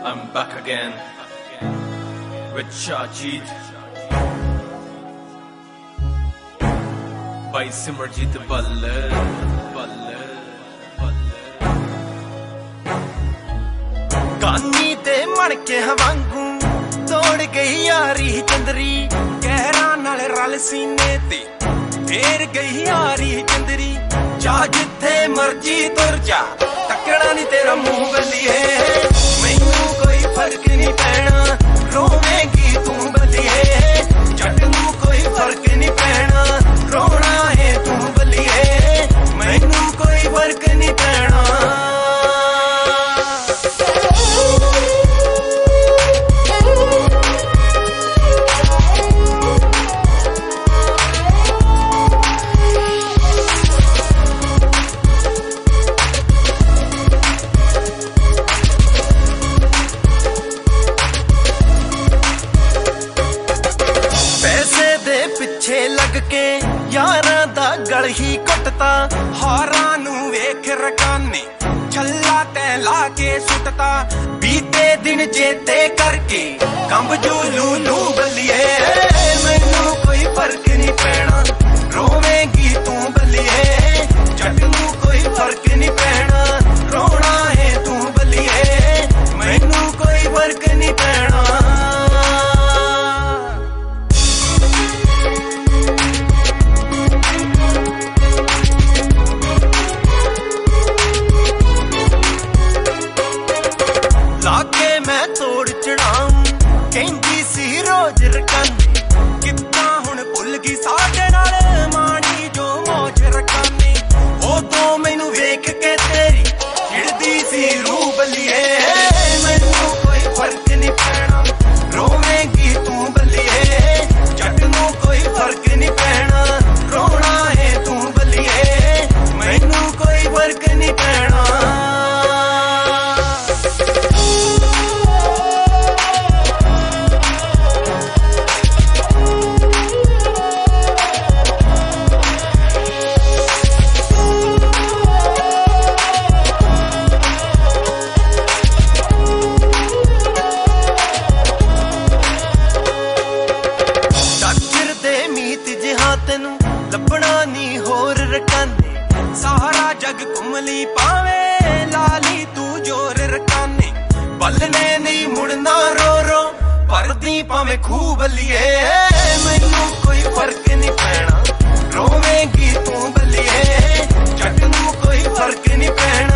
I'm back again with Shahjeet by Simarjeet Balle. कानी ते मणके वांगू तोड़ गई यारी चंदरी गहरा नाल रल सीने ते फेर गई यारी चंदरी जा जिथे मर्जी तुर जा तकड़ा नहीं तेरा मुंह बलिए मैनू कोई फर्क नहीं पैना रोवेगी तू बलिए जट नू कोई फर्क नहीं पैना रोना है तू बलिए मैनू कोई फर्क नहीं पैना पिछे लग के यारां दा गल ही कटता हारां नू वेख रकाने छल्ला ते ला के सुटता बीते दिन चेते करके कंब जो लू बलिए मैनू कोई फर्क नहीं पैना रोवेगी तू बलिए जट नू कोई फर्क नहीं पैना रोना है तू बलिए मैनू कोई फर्क नहीं पैना लाके मैं तोड़ चढ़ाऊं कहंदी सी रोज रकाने कितना हुण भुल गई साडे नाल माणी जो मौज रकाने ओ तो मैनू वेख के तेरी चिड़दी सी रूह बलिए मैनू कोई फर्क नहीं पैना रोवेगी तू बलिए जट नू कोई फर्क नहीं पैना रोना है तू बलिए मैनू कोई फर्क नहीं पैना तेनू लभना नी होर रकाने सारा जग घुमली पावे लाली तू जोर रकाने बलने नहीं मुड़ना रो परदी पावे खूब बलिए मैनू कोई फर्क नहीं पैना रोवेगी तू बलिए जट नू कोई फर्क नहीं पैना